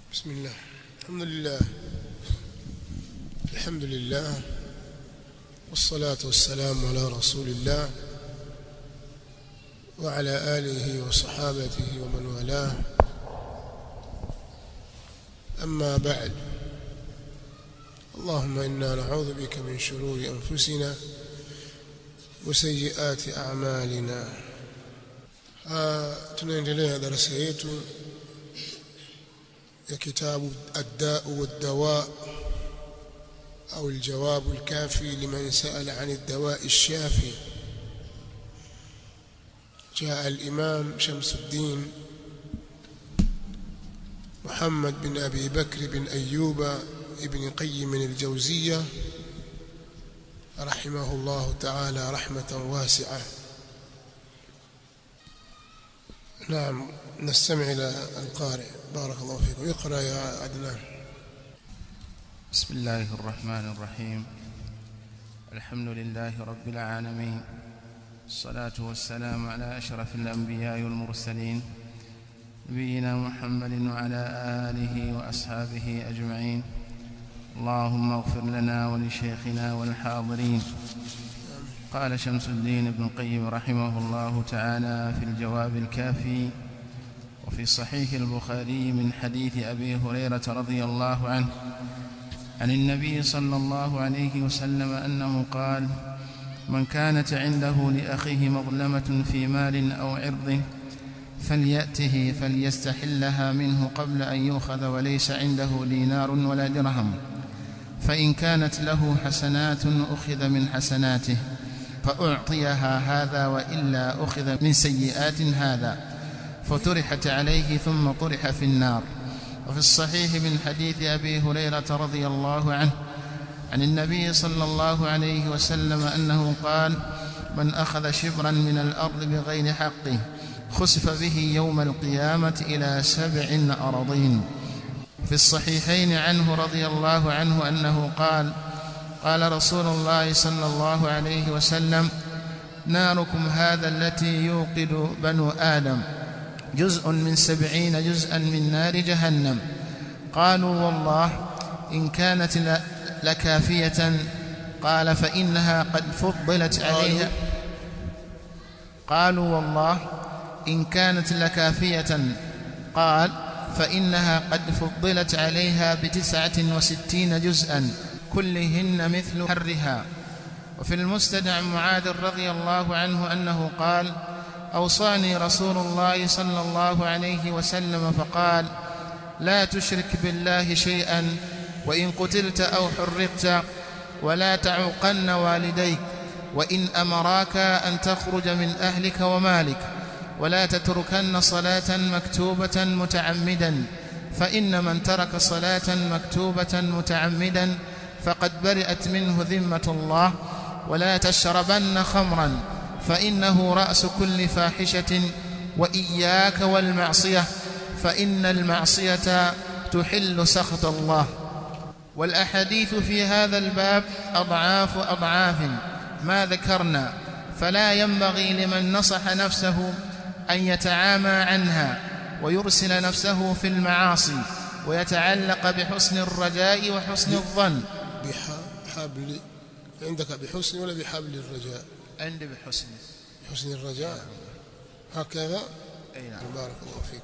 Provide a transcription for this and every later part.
بسم الله. الحمد لله والصلاة والسلام على رسول الله وعلى آله وصحابته ومن والاه. أما بعد، اللهم إنا نعوذ بك من شرور أنفسنا وسيئات أعمالنا. tunaendelea darasa yetu ya kitabu الداء والدواء أو الجواب الكافي لمن سأل عن الدواء الشافي. جاء الإمام شمس الدين محمد بن أبي بكر بن أيوب ابن قيم الجوزية رحمه الله تعالى رحمة واسعة. نعم، نستمع إلى القارئ. بارك الله فيكم. اقرأ يا عدنان. بسم الله الرحمن الرحيم. الحمد لله رب العالمين، الصلاة والسلام على أشرف الأنبياء والمرسلين نبينا محمد وعلى آله وأصحابه أجمعين. اللهم اغفر لنا ولشيخنا والحاضرين. قال شمس الدين ابن القيم رحمه الله تعالى في الجواب الكافي وفي صحيح البخاري من حديث أبي هريرة رضي الله عنه عن النبي صلى الله عليه وسلم أنه قال: من كانت عنده لأخيه مظلمة في مال أو عرض فليأته فليستحلها منه قبل أن يؤخذ وليس عنده دينار ولا درهم، فإن كانت له حسنات أخذ من حسناته فأعطيها هذا، وإلا أخذ من سيئات هذا فطرحت عليه ثم طرح في النار. وفي الصحيح من حديث أبي هريرة رضي الله عنه عن النبي صلى الله عليه وسلم أنه قال: من أخذ شبرا من الأرض بغير حقه خسف به يوم القيامة إلى 7 أراضين. في الصحيحين عنه رضي الله عنه أنه قال: قال رسول الله صلى الله عليه وسلم: ناركم هذا التي يوقد بنو آدم جزء من 70 جزءا من نار جهنم. قالوا: والله إن كانت لكافية. قال: فإنها قد فضلت عليها. قالوا: والله إن كانت لكافية. قال: فإنها قد فضلت عليها ب69 جزءا كلهن مثل حرها. وفي المسند عن معاذ رضي الله عنه أنه قال: أوصاني رسول الله صلى الله عليه وسلم فقال: لا تشرك بالله شيئا وإن قتلت أو حرقت، ولا تعوقن والديك، وإن أمراك أن تخرج من أهلك ومالك، ولا تتركن صلاة مكتوبة متعمدا، فإن من ترك صلاة مكتوبة متعمدا فقد برئت منه ذمة الله. ولا تشربن خمرا فإنه رأس كل فاحشة، وإياك والمعصية فإن المعصية تحل سخط الله. والأحاديث في هذا الباب أضعاف ما ذكرنا، فلا ينبغي لمن نصح نفسه أن يتعامى عنها ويرسل نفسه في المعاصي ويتعلق بحسن الرجاء وحسن الظن. بحبل عندك بحسن ولا بحبل الرجاء؟ عندي بحسن الرجاء. هكذا. نعم. بارك الله فيك.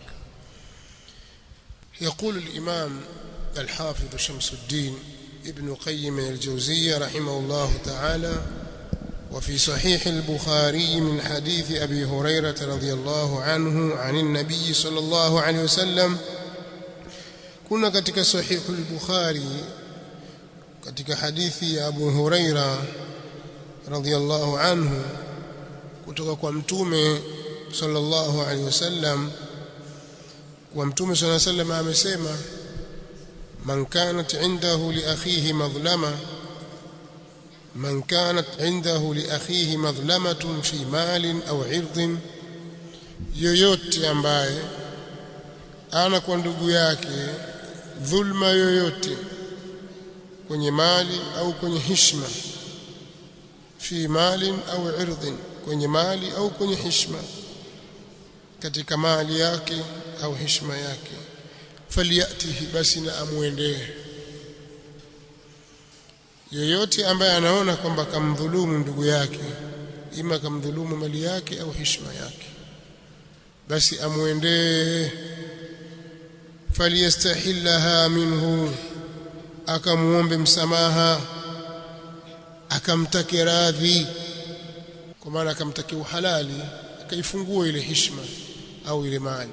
يقول الإمام الحافظ شمس الدين ابن قيم الجوزية رحمه الله تعالى: وفي صحيح البخاري من حديث أبي هريرة رضي الله عنه عن النبي صلى الله عليه وسلم. كنا katika صحيح البخاري katika hadithi ya Abu Huraira radhiyallahu anhu kutoka kwa mtume sallallahu alaihi wasallam, wa mtume sallallahu alaihi wasallam amesema: man kanat indahu li akhihi madhlamatun fi malin au irdin, yoyote ambaye ana kwa ndugu yake dhulma yoyote kwenye mali au kwenye heshima, fi malin au irdin, kwenye mali au kwenye heshima, katika mali yake au heshima yake, faliyatihi, basi na amuendee. Yeyote ambaye anaona kwamba kamdhulumu ndugu yake, ima kamdhulumu mali yake au heshima yake, basi amuendee. Faliyastahillaha minhu, akamuombe msamaha, akamtake radhi, kwa maana akamtake uhalali, akaifungua ile heshima au ile mali,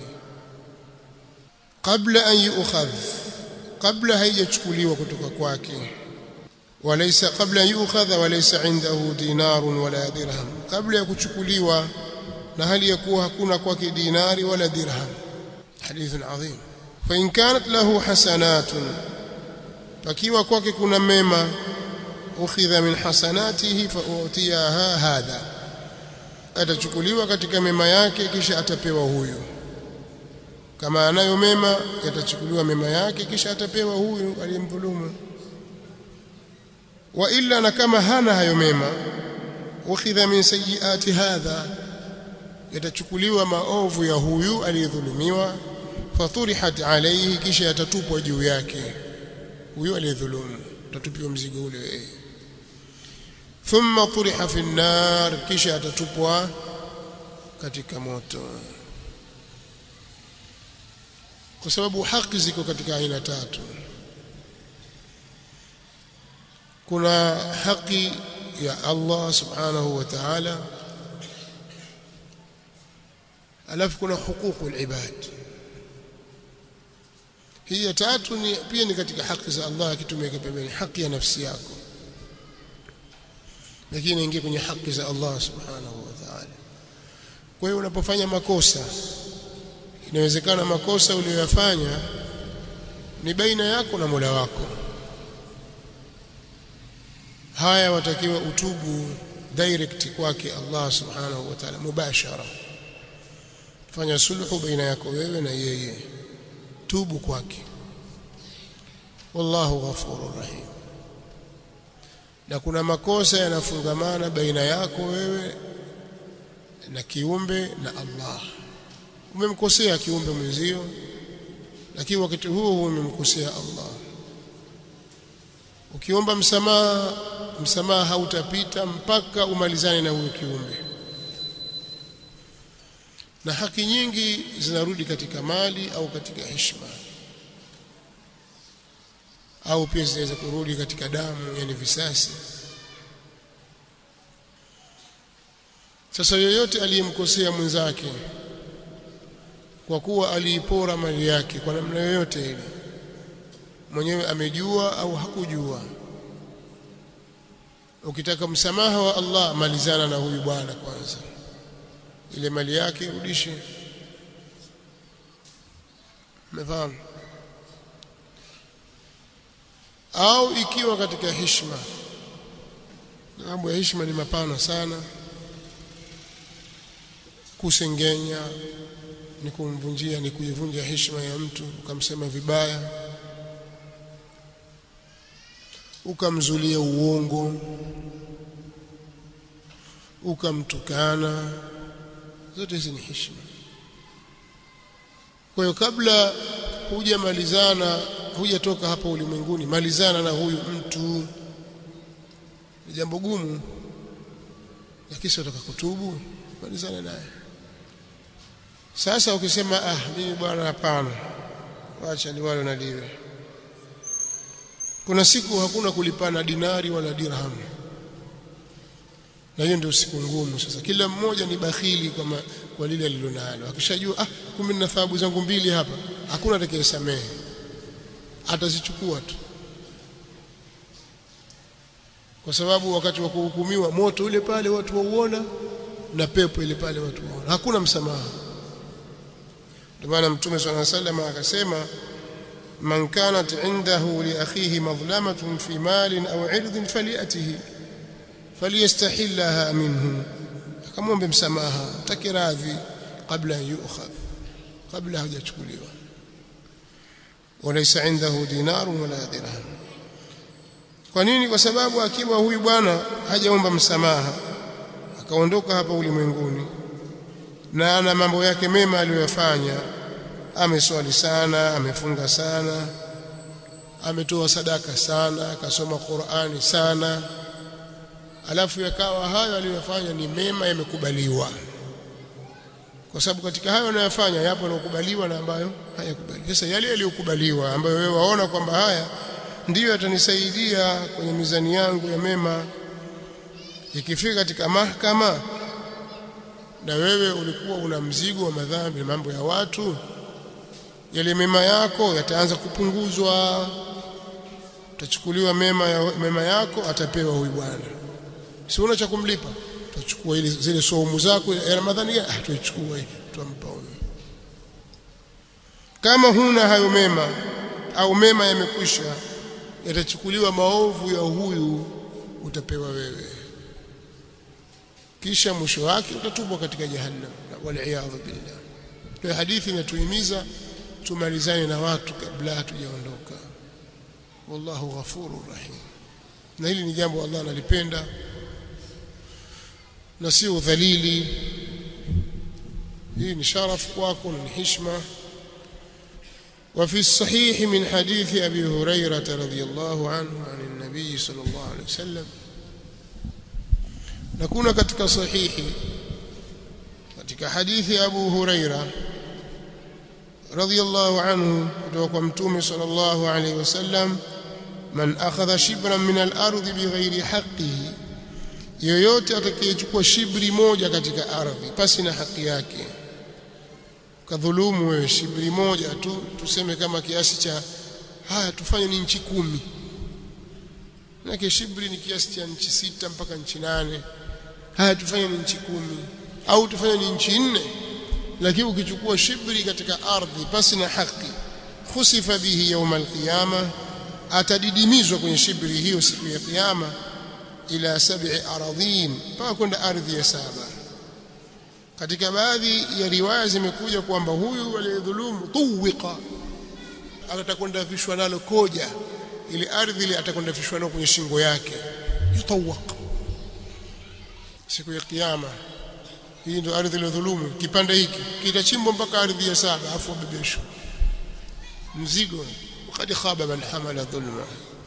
kabla an yu'khadh, kabla haijachukuliwa kutoka kwake. Walaysa qabla an yu'khadha walaysa indahu dinarun wala dirham, kabla ya kuchukuliwa na hali ya kuwa hakuna kwake dinari wala dirham. Hadithun adhim. Fa in kanat lahu hasanatun, pakiwa kwake kuna mema, ukhidha min hasanatihi fa utiyaha hadha, atachukuliwa katika mema yake kisha atapewa huyu. Kama anayo mema, yatachukuliwa mema yake kisha atapewa huyu aliyemdhulumu. Wa illa, na kama hana hayo mema, ukhidha min sayyiati hadha, yatachukuliwa maovu ya huyu aliyedhulumiwa, faturihat alayhi, kisha yatatupwa juu yake huyu aliyedhulumu, tatupiwa mzigo ule. Thumma turiha fi an-nar, kisha atatupwa katika moto. Kwa sababu haki ziko katika aina tatu. Kuna haki ya Allah subhanahu wa ta'ala, alafu kuna huququl ibad. Hii ya tatu ni pia ni katika haki za Allah, akitumeka pembeni haki ya nafsi yako, lakini ingia kwenye haki za Allah subhanahu wa ta'ala. Kwa hiyo unapofanya makosa, inawezekana makosa uliyoyafanya ni baina yako na Mola wako, haya watakiwa utubu direct kwake Allah subhanahu wa ta'ala, mubashara. Fanya sulhu baina yako wewe na yeye, tubu kwake, wallahu ghafurur rahim. Na kuna makosa yanafungamana baina yako wewe na kiumbe na Allah. Umemkosea kiumbe mwenzio, lakini wakati huo umemkosea Allah. Ukiomba msamaha, msamaha hautapita mpaka umalizane na huyo kiumbe. Na haki nyingi zinarudi katika mali au katika heshima, au pia zinaweza kurudi katika damu, yani visasi. Sasa yoyote aliyemkosea mwenzake kwa kuwa aliipora mali yake kwa namna yoyote ile, mwenyewe amejua au hakujua, ukitaka msamaha wa Allah, malizana na huyu bwana kwanza, ile mali yake rudishe. Mfano, au ikiwa katika heshima, mambo ya heshima ni mapana sana. Kusengenya ni kumvunjia, ni kuivunja heshima ya mtu, ukamsema vibaya, ukamzulia uongo, ukamtukana, zote hizi ni heshima. Kwa hiyo kabla hujamalizana, hujatoka hapa ulimwenguni, malizana na huyu mtu. Ni jambo gumu, lakini unataka kutubu, malizana naye. Sasa ukisema mimi bwana hapana, acha liwalo na liwe, kuna siku hakuna kulipana dinari wala dirham, na hiyo ndio siku ngumu. Sasa kila mmoja ni bakhili kwa lile alilonalo. Akishajua kumbe nina thawabu zangu mbili hapa, hakuna atakayesamehe, atazichukua tu, kwa sababu wakati wa kuhukumiwa moto ule pale watu wauona, na pepo ile pale watu waona, hakuna msamaha. Ndio maana Mtume صلى الله عليه وسلم akasema, man kanat indahu li akhihi madhlamatun fi malin aw 'irdin falyatihi falyastahillaha minhu, akamwombe msamaha, take radhi kabla yu'khadh, kabla hajachukuliwa. Walaysa indahu dinarun wala dirham. Kwa nini? Kwa sababu akiwa huyu bwana hajaomba msamaha, akaondoka hapa ulimwenguni na ana mambo yake mema aliyofanya, ameswali sana, amefunga sana, ametoa sadaka sana, akasoma Qur'ani sana, alafu yakawa hayo aliyofanya ni mema yamekubaliwa. Kwa sababu katika hayo anayofanya yapo yanayokubaliwa na ambayo hayakubaliwi. Sasa yale yaliyokubaliwa ambayo wewe waona kwamba haya ndiyo yatanisaidia kwenye mizani yangu ya mema, ikifika katika mahakama na wewe ulikuwa una mzigo wa madhambi, mambo ya watu, yale mema yako yataanza kupunguzwa. Utachukuliwa mema yako, atapewa huyu bwana, si una cha kumlipa, tutachukua ile zile saumu zako ya Ramadhani, tuichukue tutampa huyu. Kama huna hayo mema au mema yamekwisha, yatachukuliwa maovu ya huyu, utapewa wewe, kisha mwisho wake utatupwa katika jahannam, wal-iyadhu billah. Kwa hadithi inatuhimiza tumalizane na watu kabla hatujaondoka. Wallahu ghafurur rahim. Na hili ni jambo Allah analipenda na si udhalili. Hii ni sharafu kwako na heshima. وفي الصحيح من حديث أبي هريرة رضي الله عنه عن النبي صلى الله عليه وسلم. نكون katika sahihi katika hadithi Abu Huraira radhiyallahu anhu kutoka kwa Mtume sallallahu alayhi wasallam, man akhadha shibran min al-ardhi bighairi haqqihi, yoyote atakayechukua shibri moja katika ardhi pasi na haki yake, kadhulumu wewe shibri moja tu, tuseme kama kiasi cha haya tufanye ni inchi 10, na shibri ni kiasi cha inchi 6 mpaka inchi 8, haya tufanye ni inchi 10 au tufanye ni inchi 4. Lakini ukichukua shibri katika ardhi pasi na haki, khusifa bihi yawm al-qiyama, atadidimizwa kwenye shibri hiyo siku ya kiyama, ila 7 aradhin, mpaka kwenda ardhi ya 7. Katika baadhi ya riwaya zimekuja kwamba huyu aliyedhulumu tuwika, atakwenda vishwa nalo koja, ile ardhi ile atakwenda vishwa nalo kwenye shingo yake, yutawaq siku ya kiyama. Hii ndio ardhi ile dhulumu, kipande hiki kitachimbwa mpaka ardhi ya 7, afu bebeshwa mzigo. Qad khaba man hamala dhulma.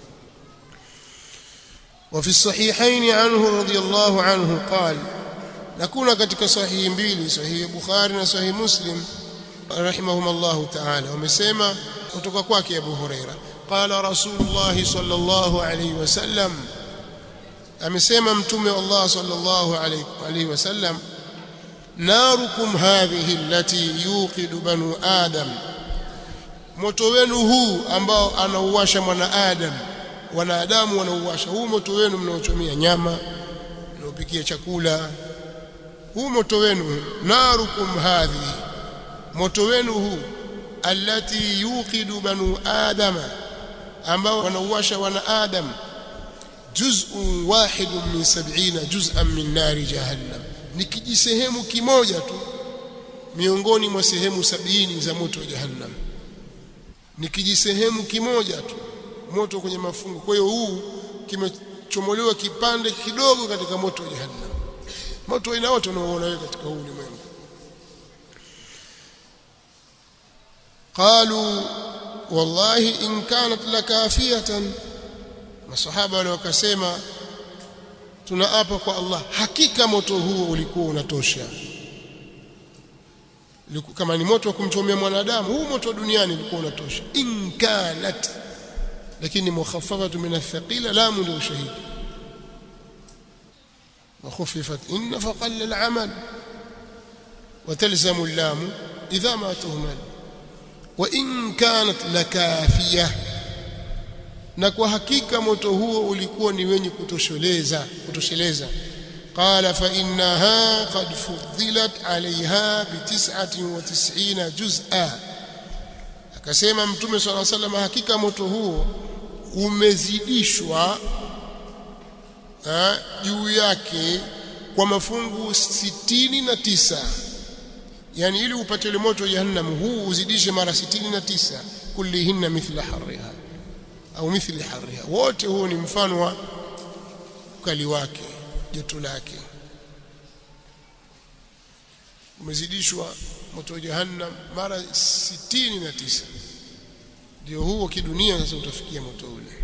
وفي الصحيحين عنه رضي الله عنه قال, nakuna katika sahihi mbili, sahihi Bukhari na sahihi Muslim rahimahumullah ta'ala, wamesema kutoka kwake Abu Huraira, qala Rasulullah sallallahu alayhi wasallam, amesema mtume wa Allah sallallahu alayhi wasallam, narukum hadhihi allati yuqidu banu adam, moto wenu huu ambao anauwasha wanadamu wanauwasha, huu moto wenu mnaochomea nyama, mnaopikia chakula, huu moto wenu, narukum hadhihi, moto wenu huu, allati yuqidu banu adama, ambao wanauwasha wana adam, juz'un wahidun min 70 juz'an min nari jahannam, ni kijisehemu kimoja tu miongoni mwa sehemu 70 za moto wa jahannam. Ni kijisehemu kimoja tu moto kwenye mafungu. Kwa hiyo huu kimechomolewa kipande kidogo katika moto wa jahannam. Moto aina wote unaoona wewe katika huu ulimwengu. Qalu wallahi in kanat lakafiyatan, masahaba wale wakasema, tunaapa kwa Allah, hakika moto huo ulikuwa unatosha. Kama ni moto wa kumchomea mwanadamu, huu moto duniani ulikuwa unatosha. In kanat, lakini mukhaffafatu min athqila, lamu ndio shahidi, وخففت إن فقل العمل وتلزم اللام إذا ما تهمل وإن كانت لكافية, na kwa hakika moto huo ulikuwa ni wenye kutosheleza. Qala fa innaha qad fuddilat alayha bi 99 juz'a, akasema mtume swalla sallam, hakika moto huo umezidishwa juu yake kwa mafungu 69. Yani ili upate ile moto jahannam huu uzidishe mara 69, kullihinna mithla harriha au mithli harriha, wote huo ni mfano wa ukali wake, joto lake. Umezidishwa moto wa jahannam mara 69. Ndio huo kidunia sasa utafikia moto ule.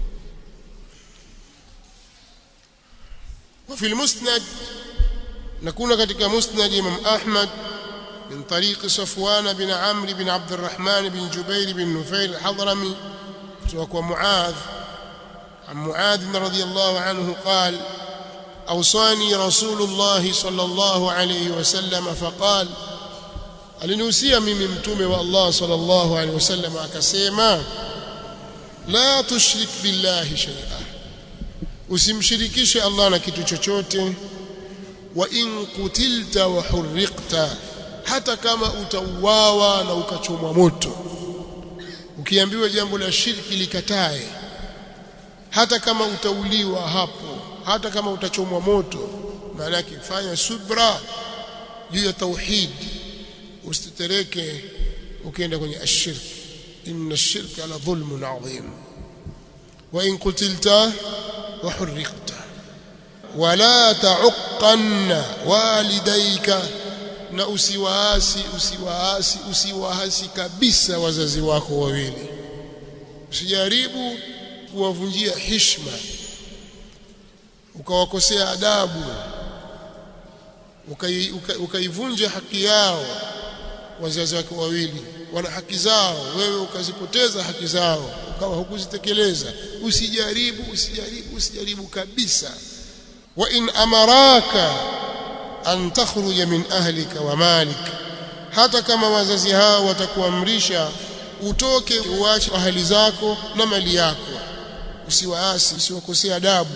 وفي المسند نكون ketika musnad Imam Ahmad من طريق صفوان بن عمرو بن عبد الرحمن بن جبير بن نفيل الحضرمي وهو معاذ عن معاذ رضي الله عنه قال أوصاني رسول الله صلى الله عليه وسلم فقال alinihusia mimi mtume wa Allah sallallahu alaihi wasallam akasema la tushrik billahi shay'a, usimshirikishe Allah na kitu chochote. Wa in qutilta wa hurriqta, hata kama utauawa na ukachomwa moto. Ukiambiwa jambo la shirki likatae, hata kama utauliwa hapo, hata kama utachomwa moto, maana yake fanya subra juu ya tauhid, usitereke ukienda kwenye ashirk. inna ash-shirka la dhulmun 'adhim. wa in qutilta wa hurriqta wala ta'uqqanna walidayka, na usiwaasi kabisa wazazi wako wawili. Usijaribu kuwavunjia heshima, ukawakosea adabu, ukaivunja haki yao. Wazazi wako wawili wana haki zao, wewe ukazipoteza haki zao, ukawa hukuzitekeleza. Usijaribu kabisa. wa in amaraka an takhruja min ahlika wa malik, hata kama wazazi hao watakuamrisha utoke uache ahali zako na mali yako, usiwaasi, usiwakosea adabu.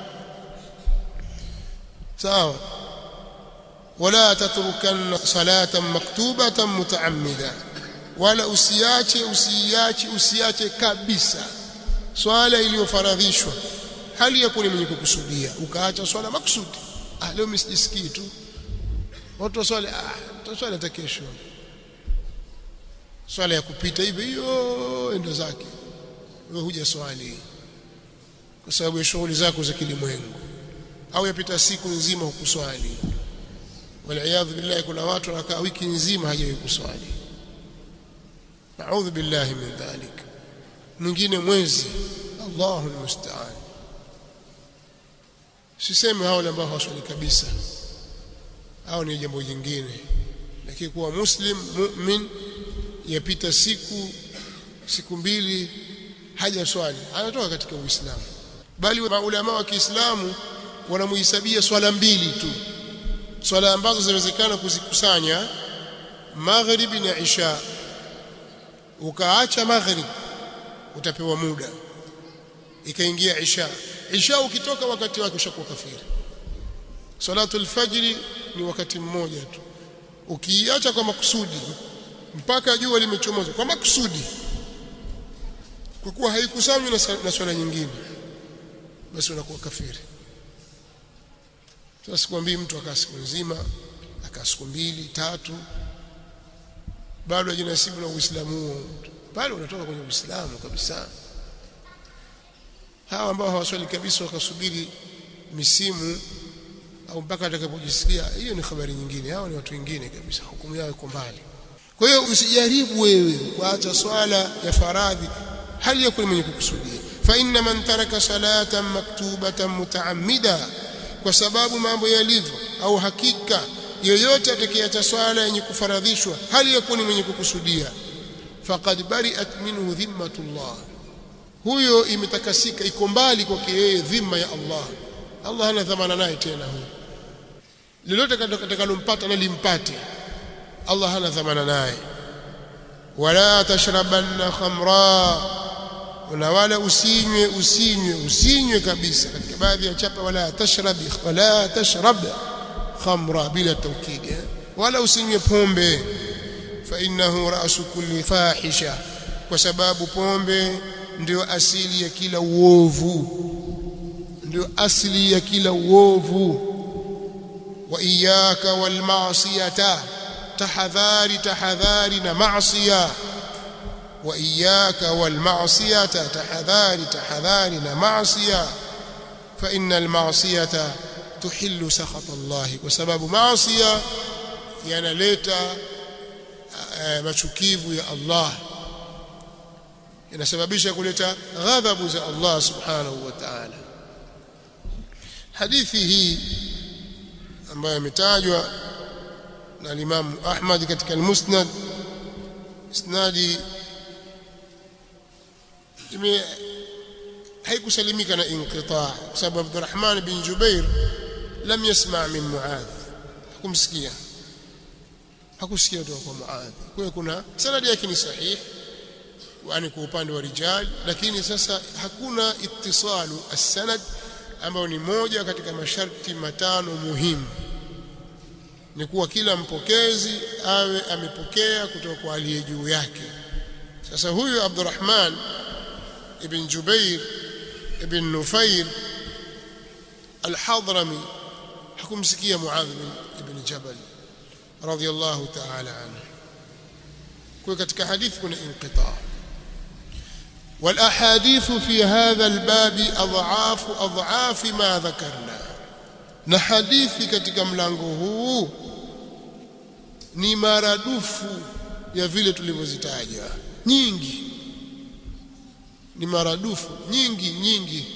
Sawa. wala tatrukanna salatan maktubatan mutaammida, wala usiache kabisa swala iliyofaradhishwa hali ya kuwa mwenye kukusudia, ukaacha swala maksudi. Leo msijisikii tu watu swali, swala hata kesho, swala ya kupita hivi hiyo endo zake, wewe huja swali kwa sababu ya shughuli zako za kilimwengu, au yapita siku nzima hukuswali. Wal billahi, kuna watu wanakaa wiki nzima hajawahi kuswali. Na'udhu billahi min dhalik. Mwingine mwezi, Allahu almusta'an. Sisemi hao ambao hawaswali kabisa, hao ni jambo jingine, lakini kuwa muslim mu'min yapita siku mbili hajaswali, anatoka katika Uislamu. Bali maulama wa Kiislamu wanamuhesabia swala mbili tu, swala ambazo zinawezekana kuzikusanya maghribi na isha. Ukaacha maghrib utapewa muda, ikaingia isha ukitoka wakati wake ushakuwa kafiri. Salatul fajri ni wakati mmoja tu, ukiacha kwa makusudi mpaka jua limechomoza kwa makusudi, kwa kuwa haikusanywi na swala nyingine, basi unakuwa kafiri. Sasa sikwambii mtu akaa siku nzima, akaa siku 2 3 bado hajinasibu na Uislamu huo, bado unatoka kwenye Uislamu kabisa. Hawa ambao hawaswali kabisa wakasubiri misimu au mpaka atakapojisikia, hiyo ni habari nyingine, hao ni watu wengine kabisa, hukumu yao iko mbali. Kwa hiyo usijaribu wewe kuacha swala ya faradhi hali ya kuwa mwenye kukusudia. Fa inna man taraka salatan maktubatan mutaammida, kwa sababu mambo yalivyo au hakika yoyote atakayeacha swala yenye kufaradhishwa hali ya kuwa mwenye kukusudia, faqad bari'at minhu dhimmatullah, huyo imetakasika, iko mbali kwake yeye dhima ya Allah. Allah hana dhamana naye tena. Huyo lolote katakalompata na limpate, Allah hana dhamana naye. Wala tashrabanna khamra, na wala usinywe kabisa. Katika baadhi ya chapa wala tashrab khamra bila tawkid, wala usinywe pombe. Fa innahu ra'su kulli fahisha, kwa sababu pombe ndio asili ya kila uovu, Wa iyyaka wal ma'siyata, tahadhari na maasiya. Wa iyyaka wal ma'siyata, tahadhari na maasiya. Fa innal ma'siyata tuhillu sakhata Allah, kwa sababu maasiya yanaleta machukivu ya Allah, inasababisha kuleta ghadhabu za Allah subhanahu wa ta'ala. Hadithi hii ambayo imetajwa na Imam Ahmad katika al-Musnad, isnadi haikusalimika na inqita', kwa sababu Abdurrahman bin Jubair lam yasma' min Muadh, hakusikia kutoka kwa Muadh. Kwa hiyo kuna sanadi yake ni sahihi yani kwa upande wa rijal, lakini sasa hakuna ittisalu as-sanad, ambao ni moja katika masharti matano muhimu, ni kuwa kila mpokezi awe amepokea kutoka kwa aliye juu yake. Sasa huyu Abdurrahman ibn Jubair ibn Nufair al-Hadrami hakumsikia Muadh ibn Jabal radiyallahu ta'ala anhu. Kwa katika hadithi kuna inqita'. والاحاديث في هذا الباب اضعاف ما ذكرنا, na hadithi katika mlango huu ni maradufu ya vile tulivyozitaja, nyingi, ni maradufu nyingi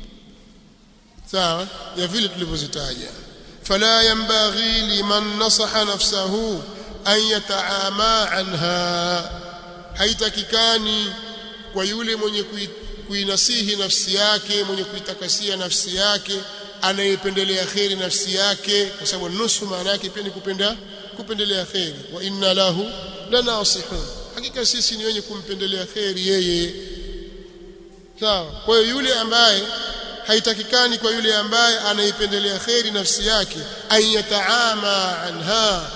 sawa ya vile tulivyozitaja. Fala yanbaghi liman nasaha nafsahu an yataama anha, haitakikani kwa yule mwenye kuinasihi nafsi yake, mwenye kuitakasia nafsi yake, anayependelea khairi nafsi yake, kwa sababu nusu maana yake pia ni kupendelea khairi. Wa inna lahu lanasihun, hakika sisi ni wenye kumpendelea khairi yeye, sawa. Kwa hiyo yule ambaye haitakikani kwa yule ambaye anaipendelea khairi nafsi yake ayataama anha,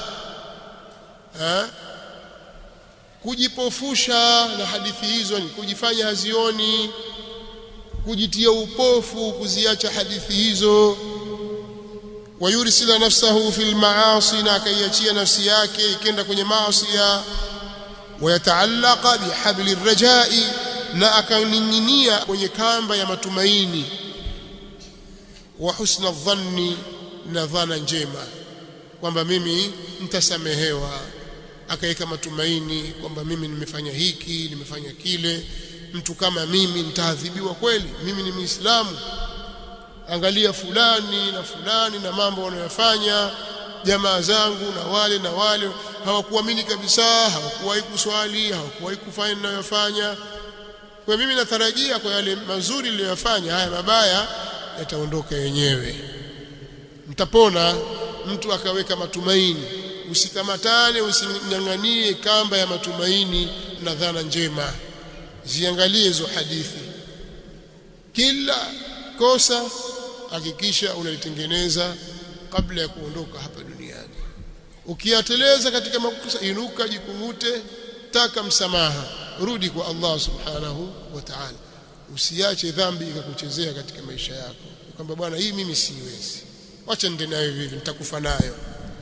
kujipofusha na hadithi hizo, ni kujifanya hazioni, kujitia upofu, kuziacha hadithi hizo. Wayursila nafsahu fil maasi, na akaiachia nafsi yake ikenda kwenye maasi. Wayataallaqa bihabli rajai, na akaning'inia kwenye kamba ya matumaini. Wa husna dhanni, na dhana njema kwamba mimi nitasamehewa, akaweka matumaini kwamba mimi nimefanya hiki, nimefanya kile, mtu kama mimi nitaadhibiwa kweli, mimi ni Muislamu, angalia fulani na fulani na mambo wanayofanya jamaa zangu na wale hawakuamini kabisa, hawakuwahi kuswali, hawakuwahi kufanya ninayofanya. Kwa mimi natarajia kwa yale mazuri niliyofanya, haya mabaya yataondoka yenyewe, mtapona. Mtu akaweka matumaini. Usikamatane, usinyang'anie kamba ya matumaini na dhana njema. Ziangalie hizo hadithi, kila kosa hakikisha unalitengeneza kabla ya kuondoka hapa duniani. Ukiateleza katika makosa, inuka, jikungute, taka msamaha, rudi kwa Allah subhanahu wa ta'ala. Usiache dhambi ikakuchezea katika maisha yako, kwamba bwana, hii mimi siwezi, acha nende nayo hivi, nitakufa nayo.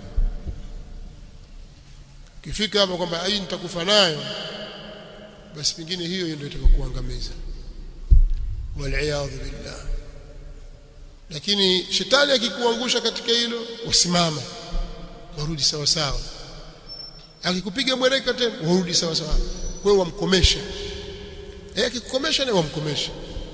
Kifika hapo kwamba hii nitakufa nayo, basi pengine hiyo ndio itakuangamiza, wal-iyadhu billah. Lakini shetani akikuangusha katika hilo, usimama, warudi sawa sawa. Akikupiga mwereka tena, warudi sawa sawa, wewe wamkomesha. Akikukomesha na wamkomesha,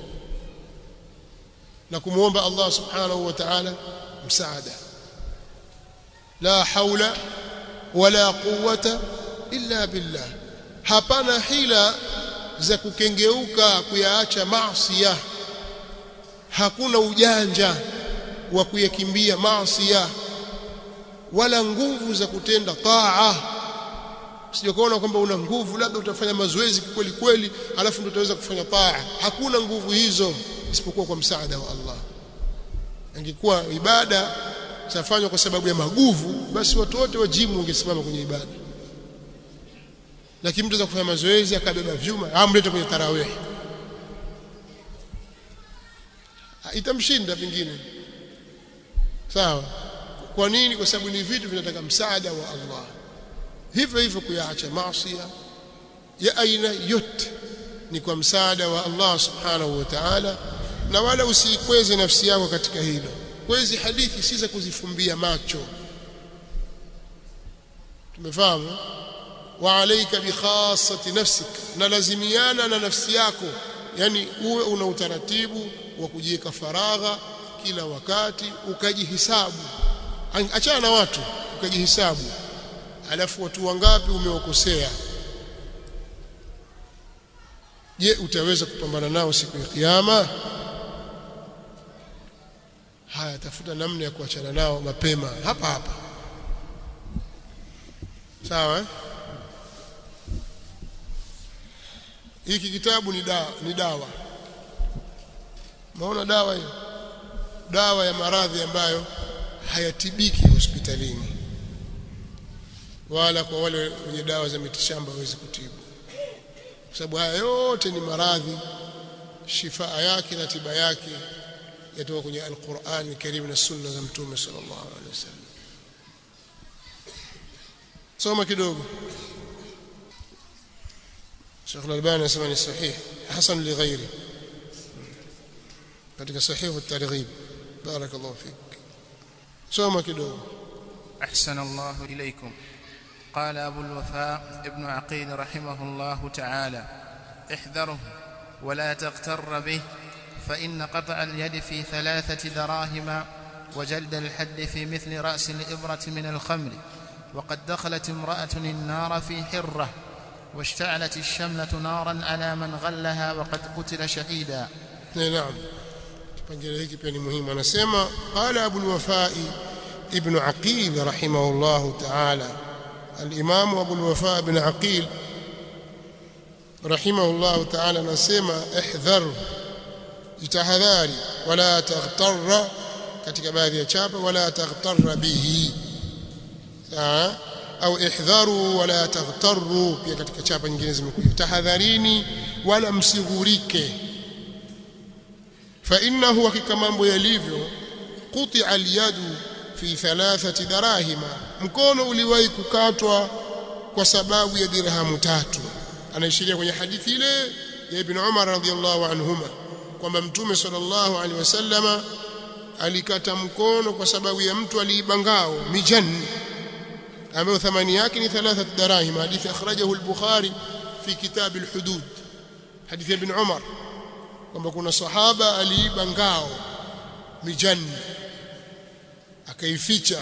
na kumuomba Allah subhanahu wa ta'ala msaada. La haula wala quwwata illa billah. Hapana hila za kukengeuka kuyaacha maasi, hakuna ujanja wa kuyakimbia maasi, wala nguvu za kutenda taa. Sijakuona kwamba una nguvu, labda utafanya mazoezi kweli kweli alafu ndio utaweza kufanya taa. Hakuna nguvu hizo isipokuwa kwa msaada wa Allah. Angekuwa ibada zafanywa kwa sababu ya maguvu, basi watu wote wa jimu wangesimama kwenye ibada. Lakini mtu kufanya mazoezi akabeba vyuma, amlete kwenye tarawih, itamshinda pengine, sawa. Kwa nini? Kwa sababu ni vitu vinataka msaada wa Allah. Hivyo hivyo kuyaacha maasi ya aina yote ni kwa msaada wa Allah subhanahu wa ta'ala, na wala usiikweze nafsi yako katika hilo. Kwa hizi hadithi si za kuzifumbia macho, tumefahamu. wa alayka bi khassati nafsik, na lazimiana na nafsi yako, yani uwe una utaratibu wa kujiweka faragha kila wakati, ukajihisabu. Achana na watu, ukajihisabu, alafu watu wangapi umewakosea. Je, utaweza kupambana nao siku ya kiyama? Haya, tafuta namna ya kuachana nao mapema hapa hapa. Sawa? Hiki kitabu ni dawa. Maona dawa hiyo? Dawa ya maradhi ambayo hayatibiki hospitalini, wala kwa wale wenye dawa za mitishamba hawezi kutibu, kwa sababu haya yote ni maradhi. Shifaa yake na tiba yake yatoka kwenye Al-Qur'an Karim na sunna za Mtume sallallahu alaihi wasallam. Soma kidogo. Sheikh Al-Albani anasema ni sahih hasan li ghairi katika sahih at-targhib. Barakallahu fik. Soma kidogo. أحسن الله إليكم. قال أبو الوفاء ابن عقيل رحمه الله تعالى: احذره ولا تغتر به، فإن قطع اليد في 3 دراهم وجلد الحد في مثل رأس الإبرة من الخمر. وقد دخلت امرأة النار في حرة، واشتعلت الشملة نارا على من غلها وقد قتل شهيدا. نعم. kipengele hiki pia ni muhimu. Anasema qala Abu al-Wafa ibn Aqil rahimahullah ta'ala, al-Imam Abu al-Wafa ibn Aqil rahimahullah ta'ala anasema ihdhar, jitahadhari, wala taghtarra, katika baadhi ya chapa wala taghtarra bihi, au ihdharu wala taghtarru, pia katika chapa nyingine zimekuja tahadharini wala msighurike. Fa innahu, hakika mambo yalivyo, quti'a al-yadu fi 3 darahima, mkono uliwahi kukatwa kwa sababu ya dirhamu 3. Anaishiria kwenye hadithi ile ya Ibn Umar radhiyallahu anhuma kwamba Mtume sallallahu alaihi wasallama alikata mkono kwa sababu ya mtu aliiba ngao mijan ambayo thamani yake ni 3 darahim. Hadithi akhrajahu al-Bukhari fi kitab al-hudud, hadithi ya Ibn Umar kwamba kuna sahaba aliiba ngao mijan, akaificha,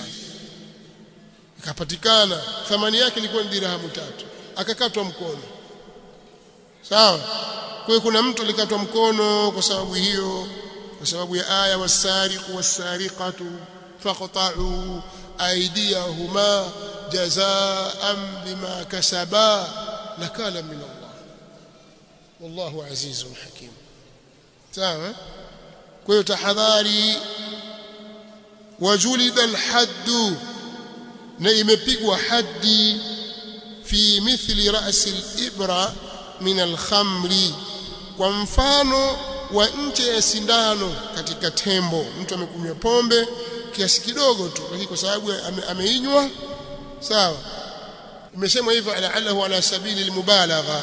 ikapatikana thamani yake ilikuwa ni dirhamu 3, akakatwa mkono. Sawa? Kwa hiyo kuna mtu alikatwa mkono kwa sababu hiyo, kwa sababu ya aya was-sariqu was-sariqatu faqta'u aydiyahuma jazaa'an bima kasaba nakala min Allah wallahu azizun hakim. Sawa? Kwa hiyo tahadhari. Wajulida al-haddu, na imepigwa haddi, fi mithli ra'si al-ibra min al-khamri, kwa mfano wa nje ya sindano katika tembo. Mtu amekunywa pombe kiasi kidogo tu, lakini kwa sababu ameinywa, sawa, imesema hivyo ala'allahu ala sabili al-mubalagha,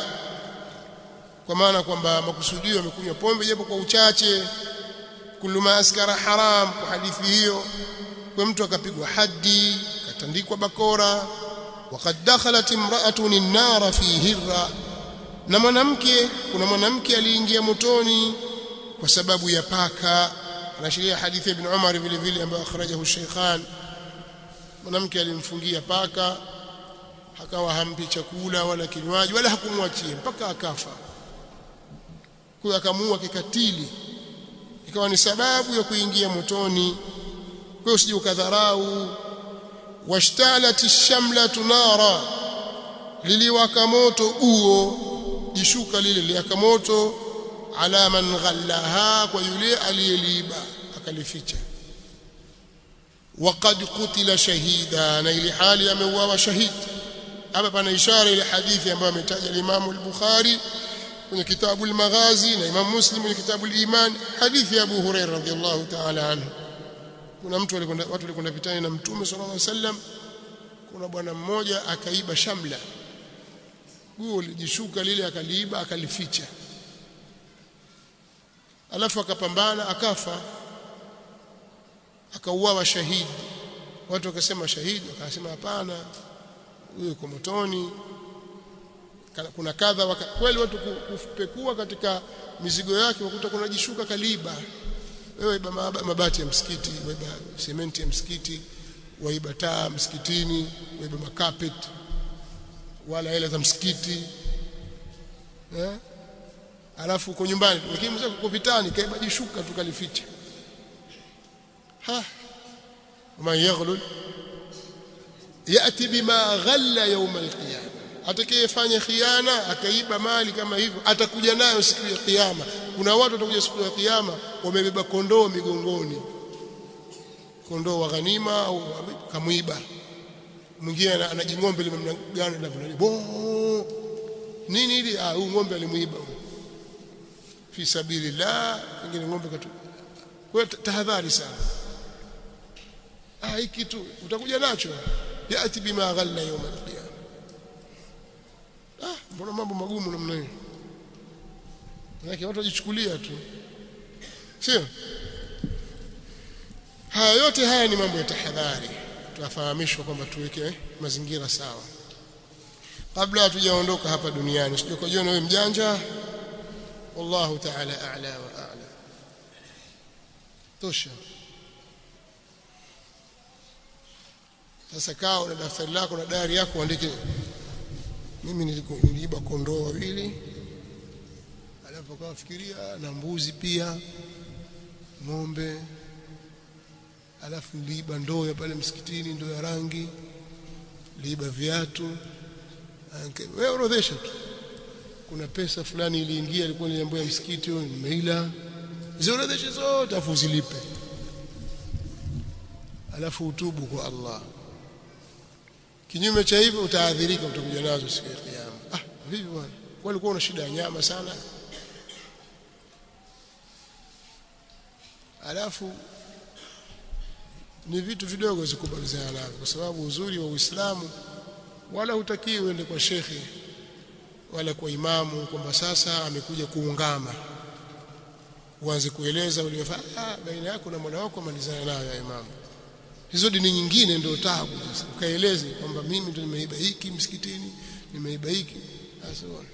kwa maana kwamba makusudio amekunywa pombe japo kwa uchache. Kullu ma askara haram, kwa hadithi hiyo. Kwa mtu akapigwa haddi, katandikwa bakora. Waqad dakhalat imra'atun an-nar fi hirra, na kuna mwanamke aliingia motoni kwa sababu ya paka. Anashiria hadithi ya Ibn Umar vile vile ambayo akhrajahu Shaykhan. Mwanamke alimfungia paka, akawa hampi chakula wala kinywaji wala hakumwachia mpaka akafa. Kwa akamuua kikatili, ikawa ni sababu ya kuingia motoni. Kwa hiyo usije ukadharau. Washtalat ash-shamlatu nara, liliwaka moto guo, jishuka lile liwaka moto, ala man ghallaha, kwa yule aliyeliiba akalificha. Waqad qutila shahida, na ili hali ameuawa shahidi. Hapa pana ishara ile hadithi ambayo ametaja Imam al-Bukhari kwenye kitabu al-Maghazi na Imam Muslim kwenye kitabu al-Iman, hadithi ya Abu Hurairah radhiyallahu ta'ala anhu. Kuna watu walikwenda vitani na Mtume sallallahu alaihi wasallam. Kuna bwana mmoja akaiba shamla, guo lijishuka lile, akaliiba akalificha, alafu akapambana akafa, akauawa shahidi. Watu wakasema shahidi, wakasema hapana, huyo yuko motoni. kuna kadha kweli watu kupekua katika mizigo yake wakuta kuna jishuka kaliba. Wewe waiba mabati ya msikiti, waiba sementi ya msikiti, waiba taa msikitini, waiba makapet wala hela za msikiti. Alafu uko nyumbani lakini mzee uko vitani kaiba jishuka tukalificha. Man yaghlul yati bima ghalla yawm alqiyama, atakayefanya khiana akaiba mali kama hivyo atakuja nayo siku ya kiyama. Kuna watu watakuja siku ya kiyama wamebeba kondoo migongoni, kondoo wa ghanima au kamuiba. Mwingine anajingombe limemgana na bo nini ili huyu ngombe alimuiba fi sabilillah, mwingine ngombe katu. Kwa tahadhari sana, hiki tu utakuja nacho. Yati bima ghalla yawm al-qiyamah. Mbona mambo magumu namna hiyo? Lakini watu wajichukulia tu, sio? Haya yote haya ni mambo ya tahadhari, tunafahamishwa kwamba tuweke mazingira sawa kabla hatujaondoka hapa duniani. Sio kujiona wewe mjanja. Wallahu ta'ala a'la wa a'la. Tosha. Sasa kaa na daftari lako na diary yako andike, mimi niliiba kondoo wawili, alafu kafikiria na mbuzi pia, ng'ombe, alafu niliiba ndoo ya pale msikitini, ndoo ya rangi, niliiba viatu. Wewe orodhesha tu, kuna pesa fulani iliingia ilikuwa ni jambo ya msikiti nimeila, ziorodheshe zote afu zilipe, alafu utubu kwa Allah. Kinyume cha hivyo utaadhirika, utakuja nazo siku ya kiyama. Vipi bwana, walikuwa una shida ya nyama sana, alafu ni vitu vidogo zikubalizana navyo, kwa sababu uzuri wa Uislamu wala hutakiwi uende kwa shekhi wala kwa imamu kwamba sasa amekuja kuungama uanze kueleza uliyofanya baina yako na Mola wako, malizana nayo ya imamu. Hizo dini nyingine ndio taabu. Sasa ukaeleze kwamba mimi ndio nimeiba hiki msikitini, nimeiba hiki asante.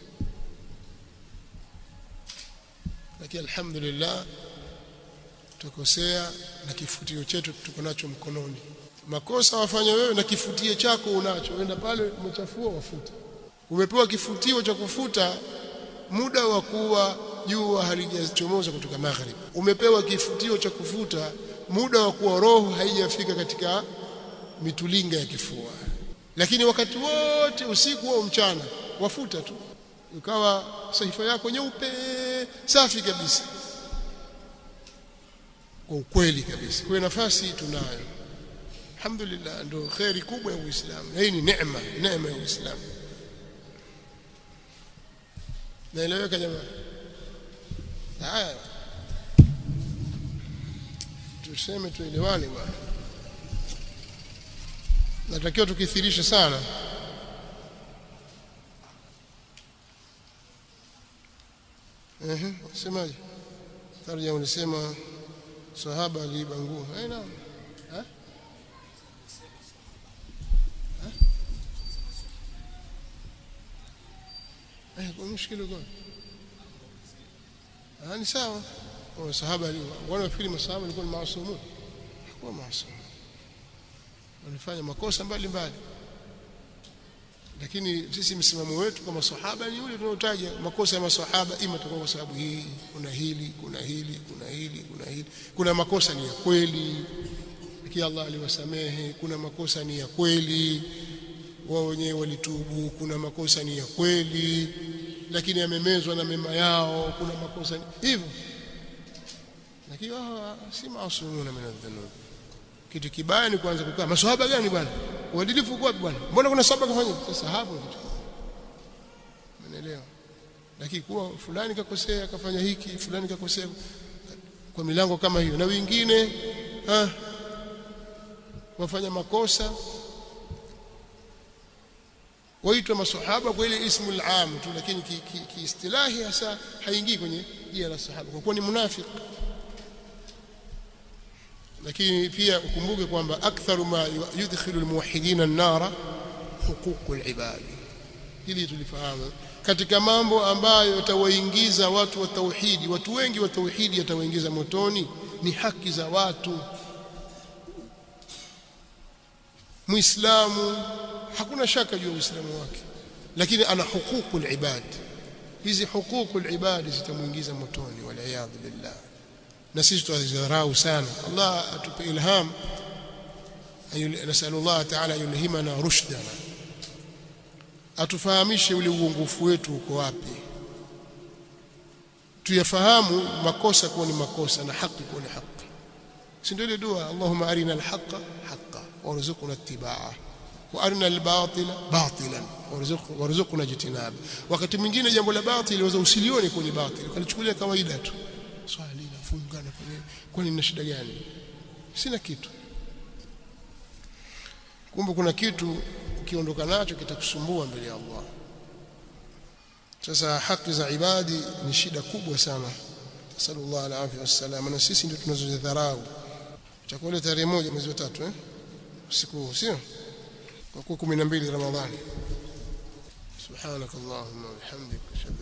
Lakini alhamdulillah tukosea na kifutio chetu tuko nacho mkononi. Makosa wafanya wewe na kifutio chako unacho, uenda pale umechafua wafuta. Umepewa kifutio cha kufuta muda wa kuwa jua halijachomoza kutoka magharibi. Umepewa kifutio cha kufuta muda wa kuwa roho haijafika katika mitulinga ya kifua. Lakini wakati wote usiku au mchana wafuta tu, ukawa sahifa yako nyeupe safi kabisa, kwa ukweli kabisa. Kwa nafasi tunayo, alhamdulillah, ndio khairi kubwa ya Uislamu, na hii ni neema ya Uislamu. Naeleweka jamaa? Haya, tuseme tuelewane bwana. Natakiwa tukithirisha sana. Semaje? Tarja unasema sahaba aliiba nguo. Naam. Kwa mshikilo gani? Ni sawa. Kwa sahaba wanafikiri masahaba walikuwa ni maasumu. Kwa maasumu walifanya makosa mbalimbali, lakini sisi msimamo wetu kama sahaba ni yule tunaotaja makosa ya masahaba, ima kwa sababu hii kuna hili, kuna makosa ni ya kweli lakini Allah aliwasamehe, kuna makosa ni ya kweli wao wenyewe walitubu, kuna makosa ni ya kweli lakini yamemezwa na mema yao, kuna makosa hivyo, lakini si maasumuna min adh-dhunub. Kitu kibaya ni kuanza kukaa maswahaba gani bwana, uadilifu uko wapi bwana, mbona kuna sahaba kafanya sasa hapo kitu, umeelewa? Lakini kuwa fulani kakosea akafanya hiki, fulani kakosea kwa milango kama hiyo, na wengine wafanya makosa waitwa maswahaba kwa ile ismu al-aam tu, lakini kiistilahi hasa haingii kwenye jina la sahaba kwa kuwa ni munafiki. Lakini pia ukumbuke kwamba aktharu ma yudkhilu al-muwahhidina an-nara huququl ibad. Hili tulifahamu katika mambo ambayo yatawaingiza watu wa tauhidi, watu wengi wa tauhidi yatawaingiza motoni ni haki za watu. Muislamu hakuna shaka juu ya Uislamu wake, lakini ana hukukul ibad. Hizi hukukul ibad zitamuingiza motoni, waliyadhu billah. Na sisi tutazidharau sana. Allah atupe ilham, nasallallahu ta'ala yulhimana rushdana, atufahamishe ule uongofu wetu uko wapi, tuyafahamu makosa kuwa ni makosa na haki kuwa ni haki. Si ndio ile dua, Allahumma arina al-haqqa haqqan warzuqna ittiba'ah wa arina al-batila batilan warzuqna ijtinaba. Wakati mwingine jambo la batili waweza usilione kwa ni batili, ukalichukulia kawaida tu, swali na funga na kwani nina shida gani? Sina kitu. Kumbe kuna kitu ukiondoka nacho kitakusumbua mbele ya Allah. Sasa haki za ibadi ni shida kubwa sana. Sallallahu alaihi wasallam. Na sisi ndio tunazozidharau. Chakula tarehe 1 mwezi wa 3 usiku, sio? Kwa 12 Ramadhani. Subhanakallahumma wa bihamdika.